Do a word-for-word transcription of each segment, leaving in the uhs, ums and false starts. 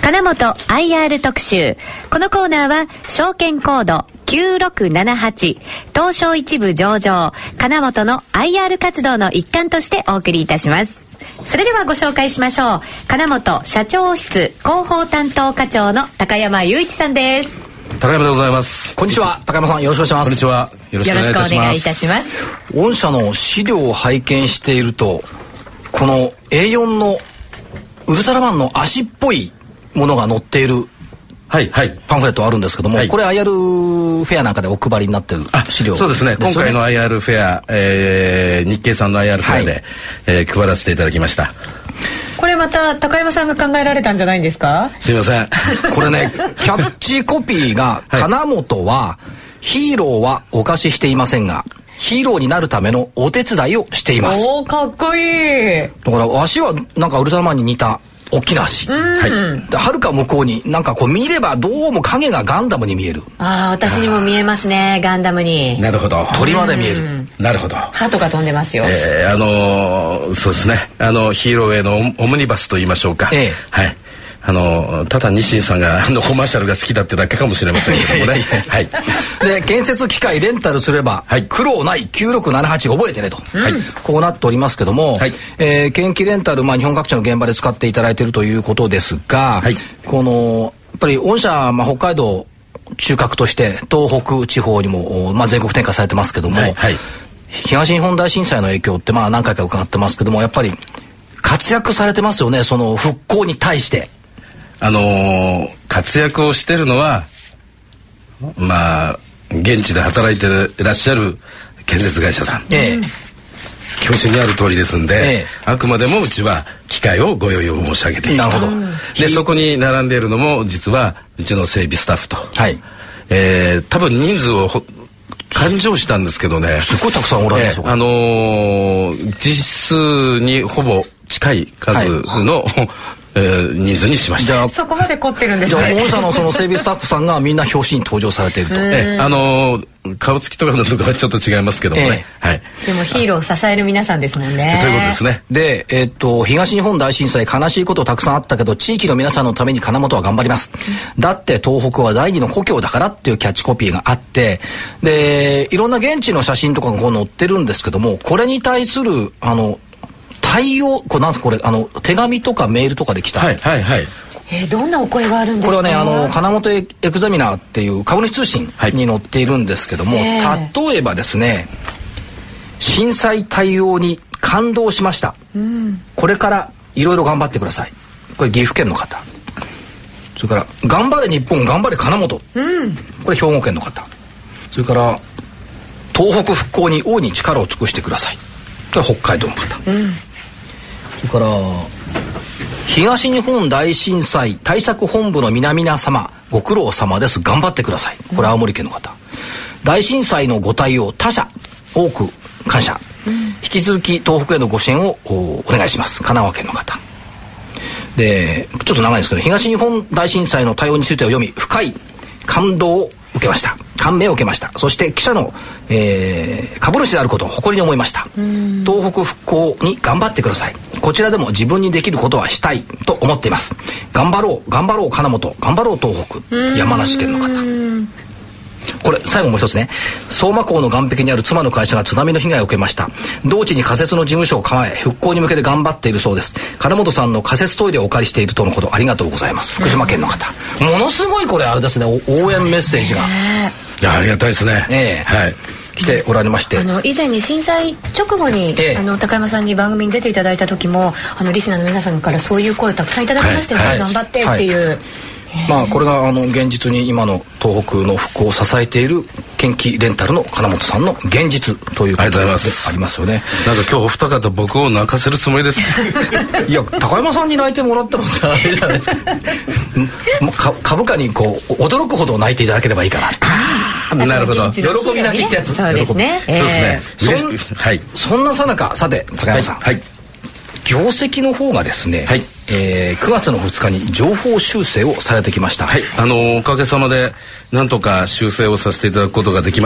金本 アイアール 特集。このコーナーは証券コードきゅうろくななはち東証一部上場金本の アイアール 活動の一環としてお送りいたします。それではご紹介しましょう。金本社長室広報担当課長の高山雄一さんです。 高山でございます。 こんにちは。高山さん、よろしくお願いします。 こんにちは。よろしくお願いいたします。 よろしくお願いいたします。 御社の資料を拝見していると、この エーよん のウルトラマンの足っぽいものが載っているはいはい、 パンフレットあるんですけども、はい、これ アイアール フェアなんかでお配りになってる資料。 そうですね。今回の アイアール フェア、えー、日経さんの アイアール フェアで、はい、えー、配らせていただきました。 これまた高山さんが考えられたんじゃないんですか？ すいません。 これね、キャッチコピーが、はい、金本はヒーローはお貸ししていませんがヒーローになるためのお手伝いをしています。 おー、かっこいい。 だから足はなんかウルトラマンに似た大きな足、はい、ではるか向こうになんかこう見ればどうも影がガンダムに見える。 ああ、私にも見えますね、ガンダムに。 なるほど。 鳥まで見える。 なるほど。 ハトが飛んでますよ。 えー、あのー、そうですね、あのヒーローへのオムニバスと言いましょうか、ええ、はい、あのただ日清さんがあのコマーシャルが好きだってだけかもしれませんけどもねはい、 で建設機械レンタルすれば、はい、苦労ないきゅうろくななはち覚えてねと、はい、こうなっておりますけども、はい、えー、建機レンタル、まあ、日本各地の現場で使っていただいているということですが、はい、このやっぱり御社、まあ、北海道中核として東北地方にも、まあ、全国展開されてますけども、はいはい、東日本大震災の影響ってまあ何回か伺ってますけども、やっぱり活躍されてますよね、その復興に対して。 あのー、活躍をしてるのはまあ現地で働いていらっしゃる建設会社さん、ええ、表紙にある通りですんで、ええ、あくまでもうちは機械をご用意を申し上げている。 なるほど。 でそこに並んでいるのも実はうちの整備スタッフと、はい、えー、多分人数を勘定したんですけどね、 すごいたくさんおられますよ、 えー、あのー、実数にほぼ近い数の、はい、えー、人数にしました。じゃあそこまで凝ってるんですね。 じゃあ御社のその整備スタッフさんがみんな表紙に登場されていると。 えー、あのー、顔つきとかのところはちょっと違いますけどもね、えー、はい、 でもヒーローを支える皆さんですもんね。 そういうことですね。 で、えー、っと東日本大震災悲しいことたくさんあったけど地域の皆さんのために金本は頑張ります、うん、だって東北は第二の故郷だからっていうキャッチコピーがあって、でいろんな現地の写真とかがこう載ってるんですけども、これに対するあの対応、これなんですか、これあの手紙とかメールとかで来た、 はいはいはい、 えー、どんなお声があるんですか？ これはね、あの金本エクザミナーっていう株主通信に載っているんですけども、はい、例えばですね、震災対応に感動しました、うん、これからいろいろ頑張ってください。これ岐阜県の方。それから頑張れ日本頑張れ金本、うん、これ兵庫県の方。それから東北復興に大いに力を尽くしてください、これ北海道の方、うん、それから東日本大震災対策本部の皆々様ご苦労様です、頑張ってください、これ青森県の方、うん、大震災のご対応他社多く感謝、うん、引き続き東北へのご支援を お, お願いします、神奈川県の方で、ちょっと長いですけど、東日本大震災の対応についてを読み深い感動を受けました、感銘を受けました。そして記者の、えー、株主であることを誇りに思いました。東北復興に頑張ってください。こちらでも自分にできることはしたいと思っています。頑張ろう頑張ろう金本、頑張ろう東北、山梨県の方。これ最後もう一つね、相馬港の岸壁にある妻の会社が津波の被害を受けました。同地に仮設の事務所を構え復興に向けて頑張っているそうです。金本さんの仮設トイレをお借りしているとのこと、ありがとうございます。福島県の方、ものすごいこれあれですね、応援メッセージが、 いやありがたいですね、 えー、はい、来ておられまして、 あの以前に震災直後に、ええ、あの高山さんに番組に出ていただいた時もあのリスナーの皆さんからそういう声をたくさんいただきましたよね、はいはい、頑張ってっていう、はい、 まあこれがあの現実に今の東北の復興を支えている建機レンタルの金本さんの現実ということでありますよね。 なんか今日お二方僕を泣かせるつもりですいや高山さんに泣いてもらってもあれじゃないですか株価にこう驚くほど泣いていただければいいかな。 あなるほど、 喜び泣きってやつ。 そうですね、 そうですね、 そん、はい、そんなさなか、さて高山さん、はいはい、業績の方がですね、はい、えー、くがつのふつかに情報修正をされてきました。 はい、あのおかげさまでなんとか修正をさせていただくことができました。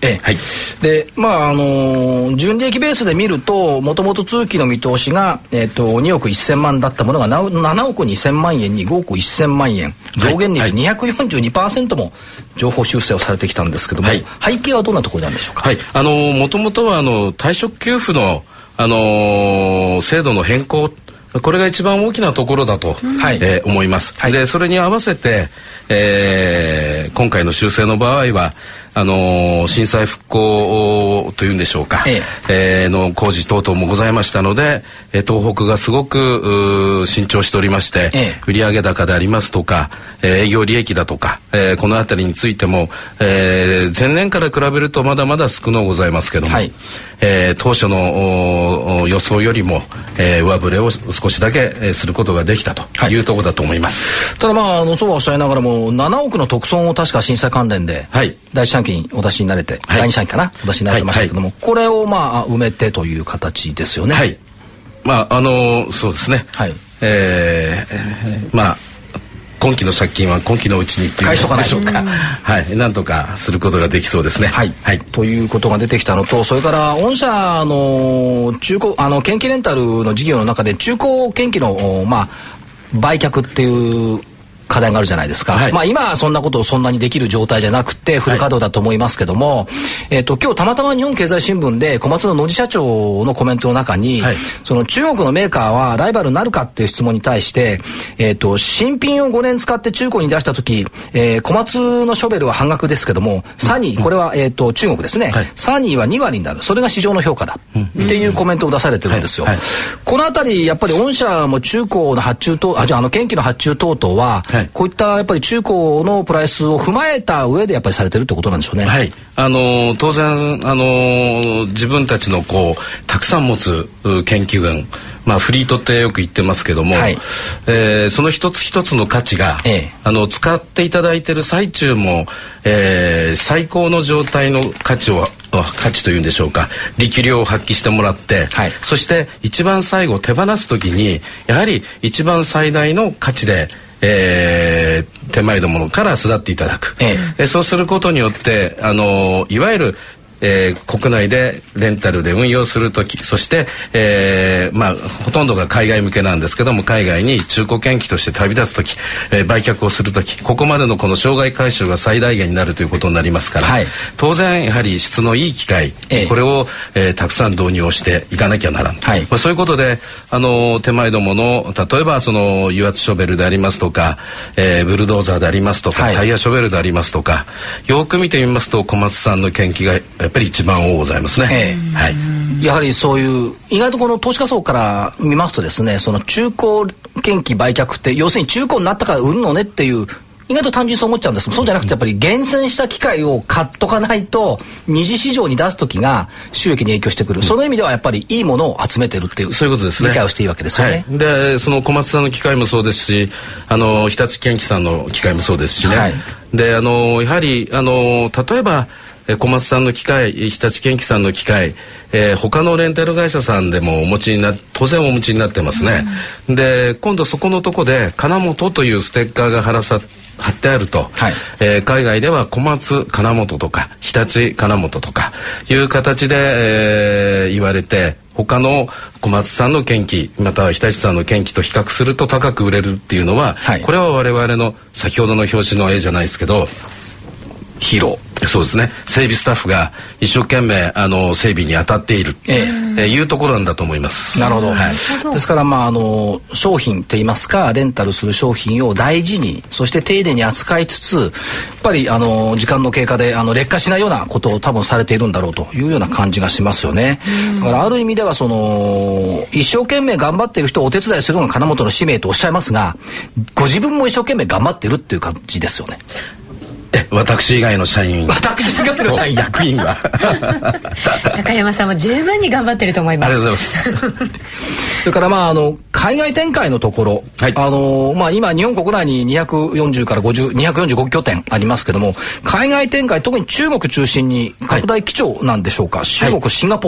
ええ、はい。で、まあ、あのー、純利益ベースで見ると、もともと通期の見通しが、えっと、におくせん万だったものがななおくにせん万円にごおくせん万円、増減率 にひゃくよんじゅうにパーセント も情報修正をされてきたんですけども、はい、背景はどんなところなんでしょうか。 はい。あのー、もともとは、あの、退職給付の、あのー、制度の変更、これが一番大きなところだと、うんえー、思います、はい、でそれに合わせて、えー、今回の修正の場合はあのー、震災復興というんでしょうか、えええー、の工事等々もございましたので、えー、東北がすごく伸長しておりまして、ええ、売上高でありますとか、えー、営業利益だとか、えー、このあたりについても、えー、前年から比べるとまだまだ少のございますけども、はいえー、当初の予想よりも、えー、上振れを少しだけ、えー、することができたというところだと思います、 はい、ただまああのそうはおっしゃいながらもななおくの特損を確か震災関連で、はい、第一四半期にお出しになれて、はい、だいに四半期かなお出しになれてましたけども、はいはい、これをまあ埋めてという形ですよね。 はいまああのー、そうですね、はいえー、まあ今期の借金は今期のうちにっていうことでしょうか、はい、なんとかすることができそうですね。 はい、はい、ということが出てきたのと、それから御社の中古あの建機レンタルの事業の中で中古建機のまあ売却っていう課題があるじゃないですか、はい、まあ今はそんなことをそんなにできる状態じゃなくてフル稼働だと思いますけども、はいえー、と今日たまたま日本経済新聞で小松の野地社長のコメントの中に、はい、その中国のメーカーはライバルになるかっていう質問に対して、えー、と新品をごねん使って中古に出した時、えー、小松のショベルは半額ですけどもサニー、これは、えー、と中国ですね、はい、サニーはにわりになる、それが市場の評価だっていうコメントを出されてるんですよ、はいはい、このあたりやっぱり御社も中古の発注とあじゃああの建機の発注等々は、はいこういったやっぱり中古のプライスを踏まえた上でやっぱりされてるってことなんでしょうね。 はい、あの当然あの自分たちのこうたくさん持つ研究群、まあフリートってよく言ってますけども、はいえー、その一つ一つの価値が、ええ、あの使っていただいている最中も、えー、最高の状態の価値を価値というんでしょうか、力量を発揮してもらって、はい、そして一番最後手放すときにやはり一番最大の価値でえー、手前どものから巣立っていただく、ええ、そうすることによってあのいわゆるえー、国内でレンタルで運用するとき、そして、えーまあ、ほとんどが海外向けなんですけども海外に中古建機として旅立つとき、えー、売却をするとき、ここまでのこの障害回収が最大限になるということになりますから、はい、当然やはり質のいい機械、えー、これを、えー、たくさん導入をしていかなきゃならない、はいまあ、そういうことであの手前どもの例えばその油圧ショベルでありますとか、えー、ブルドーザーでありますとか、はい、タイヤショベルでありますとか、よく見てみますと小松さんの建機がやっぱり一番多ございますね、えーはい、 やはりそういう意外とこの投資家層から見ますとですね、その中古建機売却って要するに中古になったから売るのねっていう意外と単純にそう思っちゃうんですけど、そうじゃなくてやっぱり厳選した機械を買っとかないと二次市場に出す時が収益に影響してくる、うん、その意味ではやっぱりいいものを集めてるっていうそういうことですね、 理解をしていいわけですよね、 はい、でその小松さんの機械もそうですし、あの日立建機さんの機械もそうですしね、はい、であのやはりあの例えば小松さんの機械、日立建機さんの機械、えー、他のレンタル会社さんでもお持ちにな当然お持ちになってますね、うん、で今度そこのとこで金本というステッカーが貼らさ貼ってあると、はいえー、海外では小松金本とか日立金本とかいう形で、えー、言われて、他の小松さんの建機または日立さんの建機と比較すると高く売れるっていうのは、はい、これは我々の先ほどの表紙の絵じゃないですけどヒーロー、そうですね、整備スタッフが一生懸命あの整備に当たっている、えええー、いうところなんだと思います。 なるほど、はい、ですからまああの商品といいますかレンタルする商品を大事にそして丁寧に扱いつつ、やっぱりあの時間の経過であの劣化しないようなことを多分されているんだろうというような感じがしますよね。だからある意味ではその一生懸命頑張っている人をお手伝いするのが金本の使命とおっしゃいますが、ご自分も一生懸命頑張っているっていう感じですよね。 私以外の社員私以外の社員役員が高山さんも十分に頑張ってると思います。 ありがとうございますそれからまああの海外展開のところ、はい、あのまあ今日本国内ににひゃくよんじゅうからごじゅう、にひゃくよんじゅうご拠点ありますけども、海外展開特に中国中心に拡大基調なんでしょうか、はい、中国、シンガポール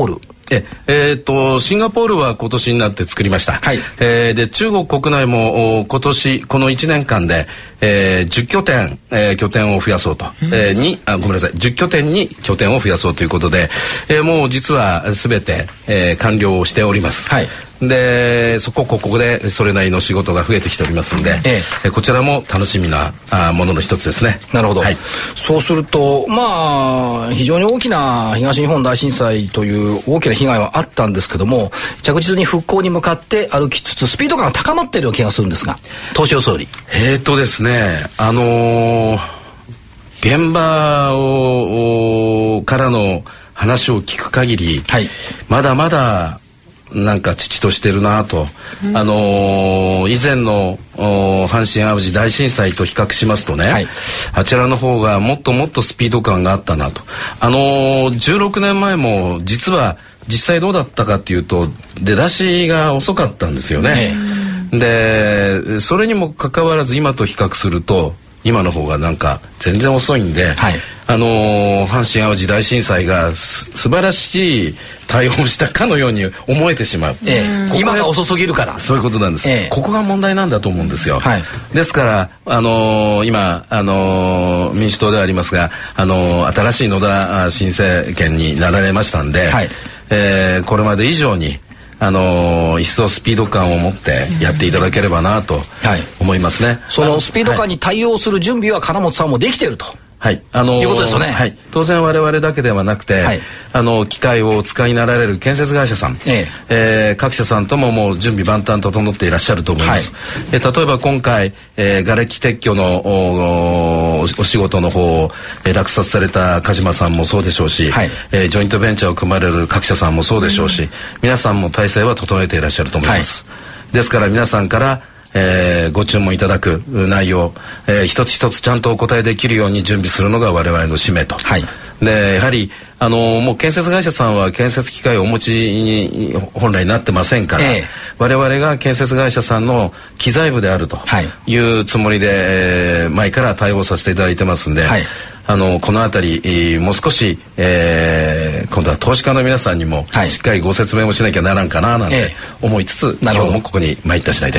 ええー、とシンガポールは今年になって作りました、はい、えー、で中国国内も今年このいちねんかんで、えー、じゅっきょてん、えー、拠点を増やそうと、うん、えー、にあごめんなさいじゅっきょてんに拠点を増やそうということで、えー、もう実は全て、えー、完了しております、はい、でそこここでそれなりの仕事が増えてきておりますので、ええ、こちらも楽しみなあものの一つですね。 なるほど、はい、そうするとまあ非常に大きな東日本大震災という大きな被害はあったんですけども、着実に復興に向かって歩きつつスピード感が高まっているような気がするんですが、投資予想理。 えーとですねあのー、現場をからの話を聞く限り、はい、まだまだなんか父としてるなと、うん、あのー、以前の阪神・淡路大震災と比較しますとね、はい、あちらの方がもっともっとスピード感があったなと。あのー、じゅうろくねんまえも実は実際どうだったかっていうと出だしが遅かったんですよね、うん、でそれにもかかわらず今と比較すると今の方がなんか全然遅いんで、はい、あのー、阪神・淡路大震災がす素晴らしい対応したかのように思えてしまう、 ええ、ここ今が遅すぎるからそういうことなんです、ええ、ここが問題なんだと思うんですよ、はい、ですから、あのー、今、あのー、民主党ではありますが、あのー、新しい野田新政権になられましたんで、はい、えー、これまで以上にあのー、一層スピード感を持ってやっていただければなと思いますね、はい、 そのスピード感に対応する準備は金本さんもできていると、 はい、あのー、 いうことですよね、 はい、当然我々だけではなくて、はい、あの機械をお使いになられる建設会社さん、えええー、各社さんとももう準備万端整っていらっしゃると思います、はい、えー、例えば今回、えー、瓦礫撤去の お, お仕事の方を、えー、落札された鹿島さんもそうでしょうし、はい、えー、ジョイントベンチャーを組まれる各社さんもそうでしょうし、うん、皆さんも体制は整えていらっしゃると思います、はい、ですから皆さんからえー、ご注文いただく内容、えー、一つ一つちゃんとお答えできるように準備するのが我々の使命と、はい、でやはり、あのー、もう建設会社さんは建設機械をお持ちに本来なってませんから、えー、我々が建設会社さんの機材部であるというつもりで、えー、前から対応させていただいてますんで、はい、あのこのあたり、えー、もう少し、えー、今度は投資家の皆さんにもしっかりご説明をしなきゃならんかななんて思いつつ、えー、今日もここに参った次第です。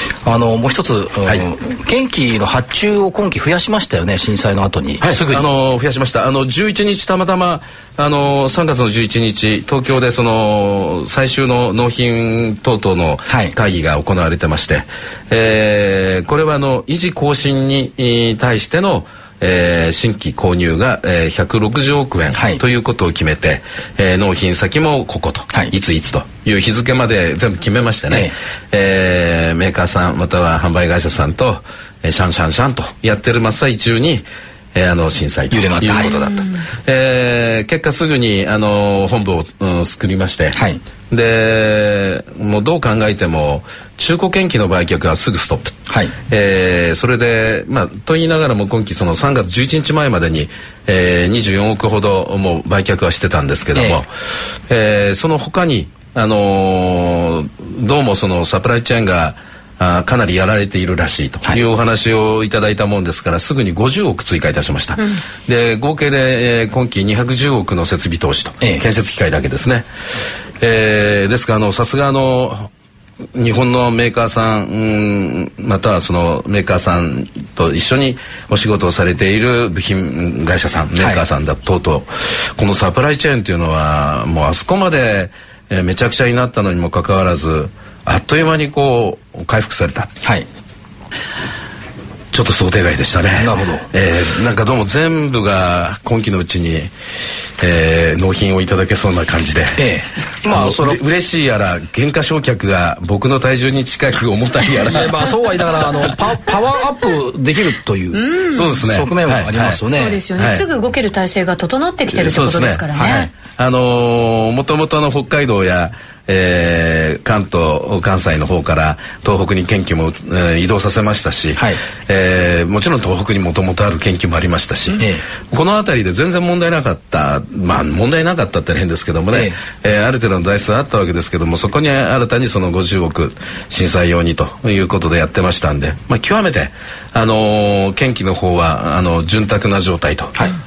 あのもう一つ、はい、元気の発注を今期増やしましたよね、震災の後に、 はい、 すぐにあの増やしました。あのじゅういちにちたまたまあのさんがつのじゅういちにち東京でその最終の納品等々の会議が行われてまして、はい、えー、これはあの維持更新に対してのえー、新規購入が、えー、ひゃくろくじゅうおくえん、はい、ということを決めて、えー、納品先もここと、はい、いついつという日付まで全部決めましてね、えーえー、メーカーさんまたは販売会社さんと、えー、シャンシャンシャンとやってる真っ最中に、えー、あの震災ということだった、えー、結果すぐにあの本部を、うん、作りまして、はい、でもうどう考えても中古建機の売却はすぐストップ、はい、えー、それでまあと言いながらも今期そのさんがつじゅういちにちまえまでに、えー、にじゅうよんおくほどもう売却はしてたんですけども、えーえー、その他にあのー、どうもそのサプライチェーンがあかなりやられているらしいというお話をいただいたもんですから、すぐにごじゅうおく追加いたしました、うん、で合計で、えー、今期にひゃくじゅうおくの設備投資と、ええ、建設機械だけですね、えー、ですからあのさすがの日本のメーカーさん、うん、またはそのメーカーさんと一緒にお仕事をされている部品会社さんメーカーさんだとと、はい、このサプライチェーンというのはもうあそこまで、えー、めちゃくちゃになったのにもかかわらずあっという間にこう回復された、はい、ちょっと想定外でしたね。 なるほど、 えー、なんかどうも全部が今期のうちに、えー、納品をいただけそうな感じで、ええ、まあその嬉しいやら減価償却が僕の体重に近く重たいやらまあそうは言いながらあの パ, パワーアップできるという、うん、 そうですね、 側面はありますよね、 はいはい、そうですよね、はい、すぐ動ける体制が整ってきてるってことですからね、はい、 あのー、もともとの北海道やえー、関東関西の方から東北に研究も、えー、移動させましたし、はい、えー、もちろん東北にもともとある研究もありましたし、えー、この辺りで全然問題なかった、まあ問題なかったって変ですけどもね、えーえー、ある程度の台数あったわけですけども、そこに新たにそのごじゅうおく震災用にということでやってましたんで、まあ、極めてあのー、研究の方はあの潤沢な状態と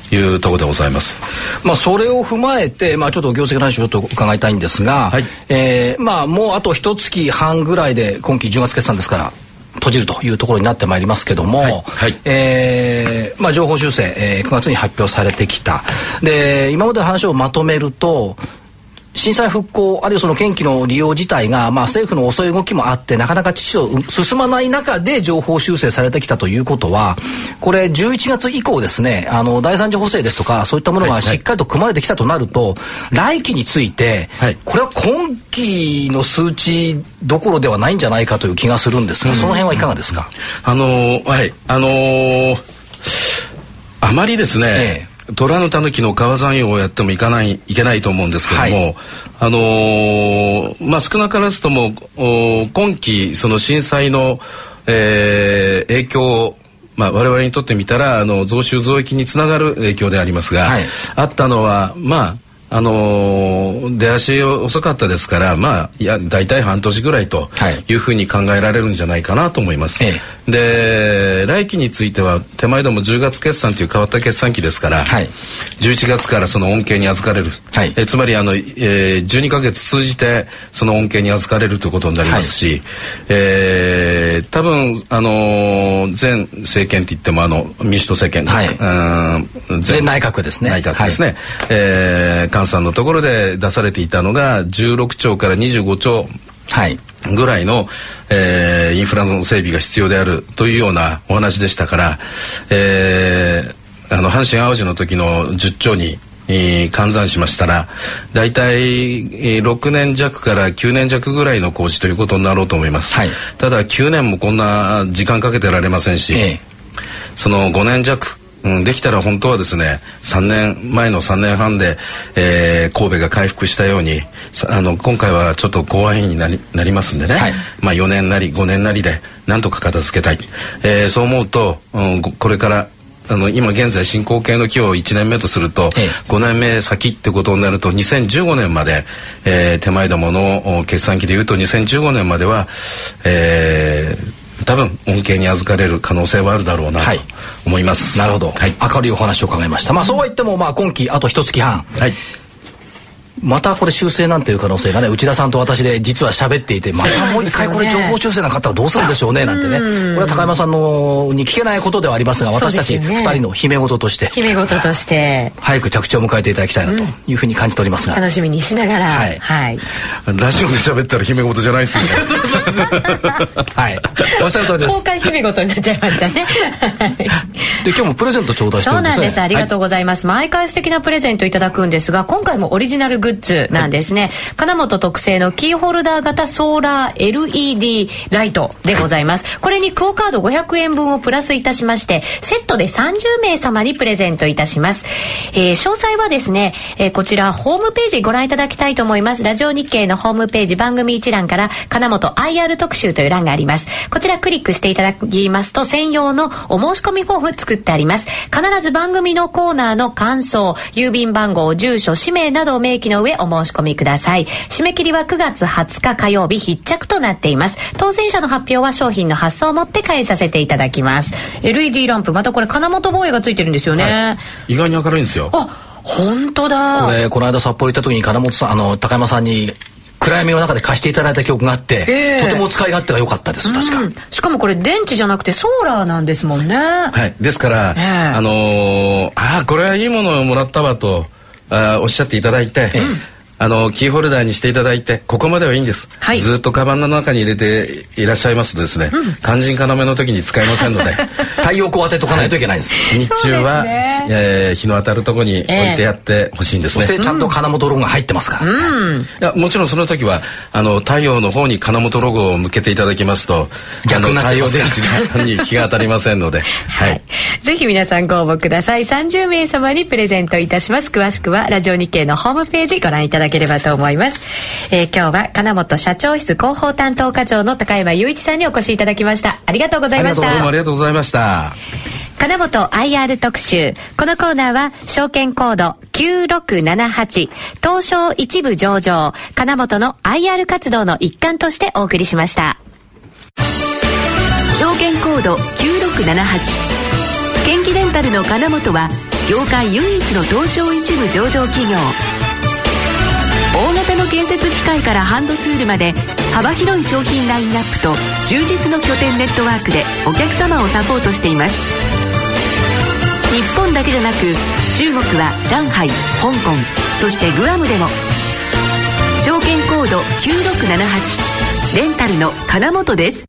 いうところでございます。 まあ、それを踏まえて、まあ、ちょっと業績の話をちょっと伺いたいんですが、はい、えー、まあ、もうあと一月半ぐらいで今期じゅうがつ決算ですから閉じるというところになってまいりますけども、はいはい、えーまあ、情報修正、えー、くがつに発表されてきた。で、今までの話をまとめると、震災復興あるいはその建機の利用自体が、まあ、政府の遅い動きもあってなかなか秩序進まない中で情報修正されてきたということは、これじゅういちがつ以降ですね、あの第三次補正ですとかそういったものがしっかりと組まれてきたとなると、はいはい、来期について、はい、これは今期の数値どころではないんじゃないかという気がするんですが、うん、その辺はいかがですか。 あのー、はいあのー、あまりですね、ええ、虎の狸の川山用をやってもいかないいけないと思うんですけども、はい、あのー、まあ少なからずとも今期その震災の、えー、影響を、まあ、我々にとってみたらあの増収増益につながる影響でありますが、はい、あったのはまああのー、出足遅かったですから、まあ、いや、大体半年ぐらいというふうに考えられるんじゃないかなと思います。はい、で、来期については、手前でもじゅうがつ決算という変わった決算期ですから、はい、じゅういちがつからその恩恵に預かれる。はい、えつまり、あの、えー、じゅうにかげつ通じてその恩恵に預かれるということになりますし、はい、えー、多分、あのー、前政権といっても、あの、民主党政権、はい、 うん、前内閣ですね。 内閣ですね。はい、えー換算のところで出されていたのがじゅうろくちょうからにじゅうごちょうぐらいの、えー、インフラの整備が必要であるというようなお話でしたから、えー、あの阪神・淡路の時のじゅっちょうにえー、換算しましたらだいたいろくねんじゃくからきゅうねんじゃくぐらいの工事ということになろうと思います。はい、ただきゅうねんもこんな時間かけてられませんし、ええ、そのごねんじゃくうん、できたら本当はですねさんねんまえのさんねんはんで、えー、神戸が回復したようにあの今回はちょっと広範囲になり、なりますんでね、はい、まあよねんなりごねんなりでなんとか片付けたい、えー、そう思うと、うん、これからあの今現在進行形の期をいちねんめとすると、ええ、ごねんめ先ってことになるとにせんじゅうごねんまで、えー、手前どもの決算期でいうとにせんじゅうごねんまでは、えー多分恩恵に預かれる可能性はあるだろうなと思います。 はい、なるほど、はい、明るいお話を伺いました。まあ、そうは言っても、まあ、今期あと一月半、はい、またこれ修正なんていう可能性がね、内田さんと私で実は喋っていて、またもう一回これ情報修正なんかあったらどうするんでしょうねなんてね、これは高山さんのに聞けないことではありますが、私たちふたりの秘め事として秘め事として早く着地を迎えていただきたいなというふうに感じておりますが、 楽しみにしながら、はいはい、 ラジオで喋ったら秘め事じゃないですよねはい、おっしゃる通りです。 公開秘め事になっちゃいましたねで、今日もプレゼント頂戴してるんですね。 そうなんです、ありがとうございます。はい、毎回素敵なプレゼントいただくんですが、今回もオリジナルグッズなんですね。はい、金本特製のキーホルダー型ソーラー エルイーディー ライトでございます。はい、これにクオカードごひゃくえんぶんをプラスいたしまして、セットでさんじゅうめいさまにプレゼントいたします。えー、詳細はですね、えー、こちらホームページご覧いただきたいと思います。ラジオ日経のホームページ番組一覧から金本 アイアール 特集という欄があります。こちらクリックしていただきますと、専用のお申し込みフォーム作ってあります。必ず番組のコーナーの感想、郵便番号、住所、氏名などを明記の上お申し込みください。締め切りはくがつはつか火曜日必着となっています。当選者の発表は商品の発送をもって返させていただきます。 エルイーディー ランプ、またこれ金本防衛がついてるんですよね。はい、 意外に明るいんですよ。 あ、本当だ。 これこの間札幌行った時に金本さん、あの高山さんに暗闇の中で貸していただいた記憶があって、えー、とても使い勝手が良かったです。確か、うん、 しかもこれ電池じゃなくてソーラーなんですもんね。 はい、ですから、えー、あのー、あこれはいいものをもらったわとあおっしゃっていただいて、えーあのキーホルダーにしていただいて、ここまではいいんです、はい、ずっとカバンの中に入れていらっしゃいますとですね、うん、肝心要の時に使えませんので太陽光当てとかないといけないんです、 はい、日中は、ねえー、日の当たるところに置いてやってほしいんですね、 えー、そしてちゃんと金本ロゴが入ってますから、 うん、いやもちろんその時はあの太陽の方に金本ロゴを向けていただきますと逆になっちゃいますから太陽電池に日が当たりませんので、はいはい、 ぜひ皆さんご応募ください。さんじゅうめいさまにプレゼントいたします。詳しくはラジオ日経のホームページご覧いただければと思います。えー、今日は金本社長室広報担当課長の高山雄一さんにお越しいただきました。ありがとうございました。 どうもありがとうございました。 金本 アイアール 特集、このコーナーは証券コードきゅうろくななはち東証一部上場金本の アイアール 活動の一環としてお送りしました。証券コードきゅうろくななはち、建機レンタルの金本は業界唯一の東証一部上場企業。大型の建設機械からハンドツールまで幅広い商品ラインナップと充実の拠点ネットワークでお客様をサポートしています。日本だけでなく中国は上海、香港、そしてグアムでも。証券コードきゅうろくななはち、レンタルの金本です。